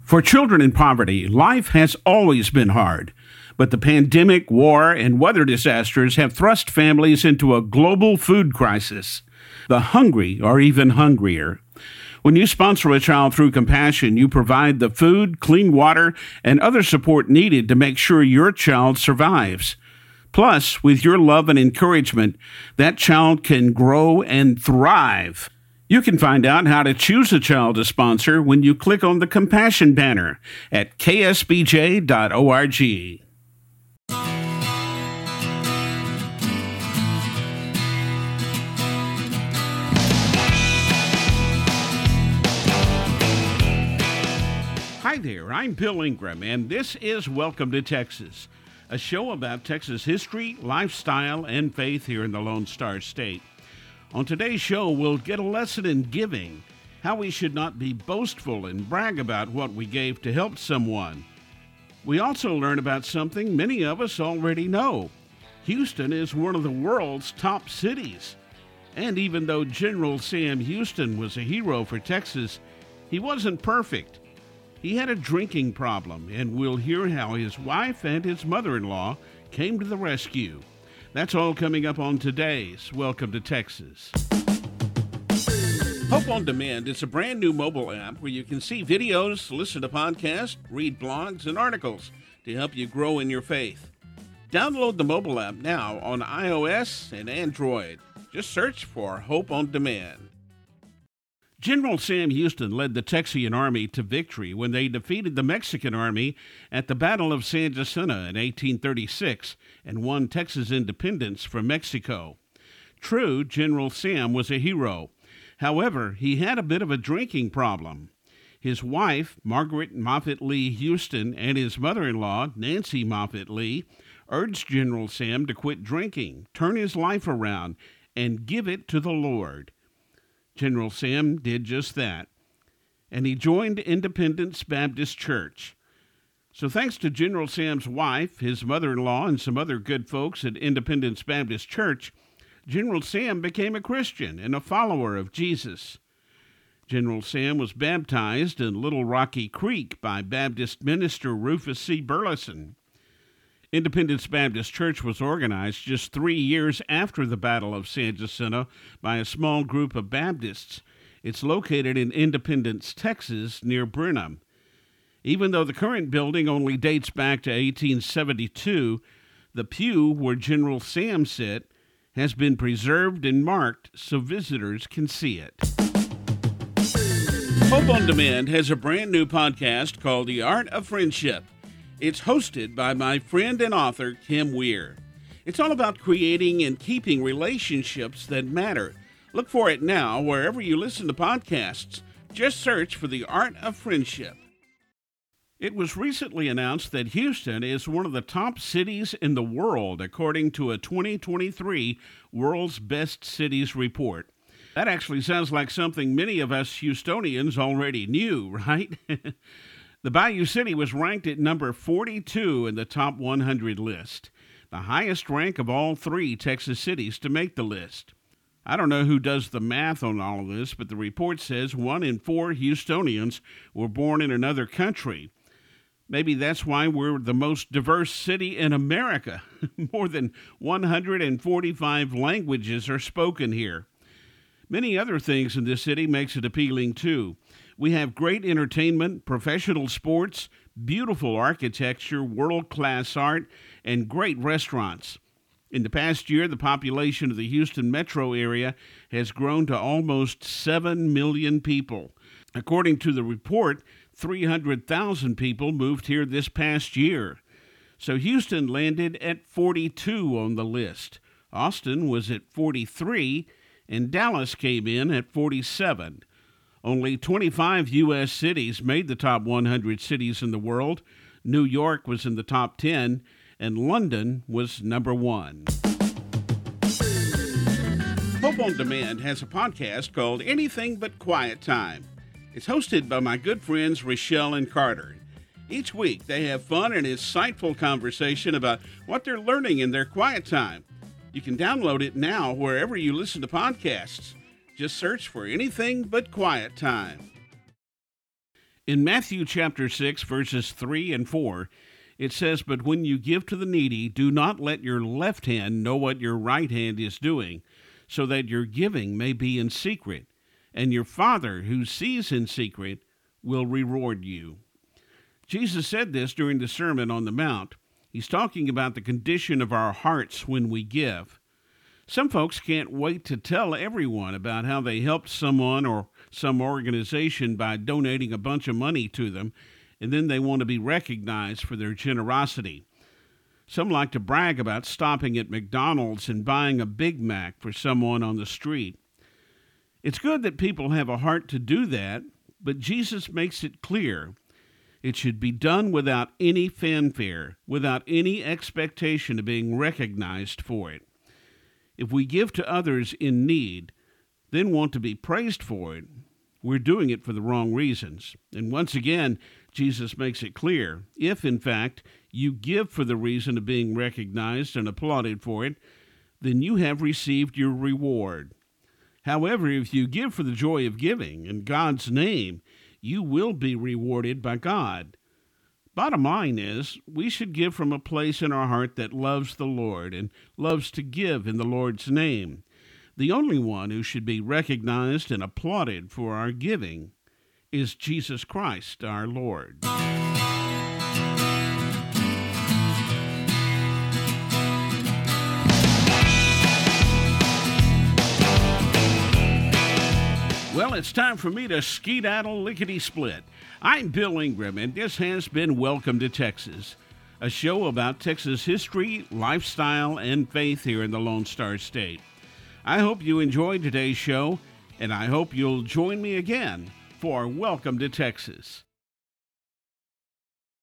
For children in poverty, life has always been hard. But the pandemic, war, and weather disasters have thrust families into a global food crisis. The hungry are even hungrier. When you sponsor a child through Compassion, you provide the food, clean water, and other support needed to make sure your child survives. Plus, with your love and encouragement, that child can grow and thrive. You can find out how to choose a child to sponsor when you click on the Compassion banner at ksbj.org. Hi there, I'm Bill Ingram, and this is Welcome to Texas, a show about Texas history, lifestyle, and faith here in the Lone Star State. On today's show, we'll get a lesson in giving, how we should not be boastful and brag about what we gave to help someone. We also learn about something many of us already know. Houston is one of the world's top cities. And even though General Sam Houston was a hero for Texas, he wasn't perfect. He had a drinking problem, and we'll hear how his wife and his mother-in-law came to the rescue. That's all coming up on today's Welcome to Texas. Hope on Demand is a brand new mobile app where you can see videos, listen to podcasts, read blogs, and articles to help you grow in your faith. Download the mobile app now on iOS and Android. Just search for Hope on Demand. General Sam Houston led the Texian army to victory when they defeated the Mexican army at the Battle of San Jacinto in 1836 and won Texas independence from Mexico. True, General Sam was a hero. However, he had a bit of a drinking problem. His wife, Margaret Moffett Lee Houston, and his mother-in-law, Nancy Moffett Lee, urged General Sam to quit drinking, turn his life around, and give it to the Lord. General Sam did just that, and he joined Independence Baptist Church. So thanks to General Sam's wife, his mother-in-law, and some other good folks at Independence Baptist Church, General Sam became a Christian and a follower of Jesus. General Sam was baptized in Little Rocky Creek by Baptist minister Rufus C. Burleson. Independence Baptist Church was organized just 3 years after the Battle of San Jacinto by a small group of Baptists. It's located in Independence, Texas, near Brenham. Even though the current building only dates back to 1872, the pew where General Sam sat has been preserved and marked so visitors can see it. Hope on Demand has a brand new podcast called The Art of Friendship. It's hosted by my friend and author, Kim Weir. It's all about creating and keeping relationships that matter. Look for it now wherever you listen to podcasts. Just search for The Art of Friendship. It was recently announced that Houston is one of the top cities in the world, according to a 2023 World's Best Cities report. That actually sounds like something many of us Houstonians already knew, right? The Bayou City was ranked at number 42 in the top 100 list, the highest rank of all 3 Texas cities to make the list. I don't know who does the math on all of this, but the report says 1 in 4 Houstonians were born in another country. Maybe that's why we're the most diverse city in America. More than 145 languages are spoken here. Many other things in this city makes it appealing too. We have great entertainment, professional sports, beautiful architecture, world-class art, and great restaurants. In the past year, the population of the Houston metro area has grown to almost 7 million people. According to the report, 300,000 people moved here this past year. So Houston landed at 42 on the list. Austin was at 43, and Dallas came in at 47. Only 25 U.S. cities made the top 100 cities in the world. New York was in the top 10, and London was number 1. Hope on Demand has a podcast called Anything But Quiet Time. It's hosted by my good friends Rochelle and Carter. Each week, they have fun and insightful conversation about what they're learning in their quiet time. You can download it now wherever you listen to podcasts. Just search for Anything But Quiet Time. In Matthew chapter 6, verses 3 and 4, it says, "But when you give to the needy, do not let your left hand know what your right hand is doing, so that your giving may be in secret, and your Father who sees in secret will reward you." Jesus said this during the Sermon on the Mount. He's talking about the condition of our hearts when we give. Some folks can't wait to tell everyone about how they helped someone or some organization by donating a bunch of money to them, and then they want to be recognized for their generosity. Some like to brag about stopping at McDonald's and buying a Big Mac for someone on the street. It's good that people have a heart to do that, but Jesus makes it clear it should be done without any fanfare, without any expectation of being recognized for it. If we give to others in need, then want to be praised for it, we're doing it for the wrong reasons. And once again, Jesus makes it clear, if in fact you give for the reason of being recognized and applauded for it, then you have received your reward. However, if you give for the joy of giving in God's name, you will be rewarded by God. Bottom line is, we should give from a place in our heart that loves the Lord and loves to give in the Lord's name. The only one who should be recognized and applauded for our giving is Jesus Christ, our Lord. Well, it's time for me to skedaddle lickety-split. I'm Bill Ingram, and this has been Welcome to Texas, a show about Texas history, lifestyle, and faith here in the Lone Star State. I hope you enjoyed today's show, and I hope you'll join me again for Welcome to Texas.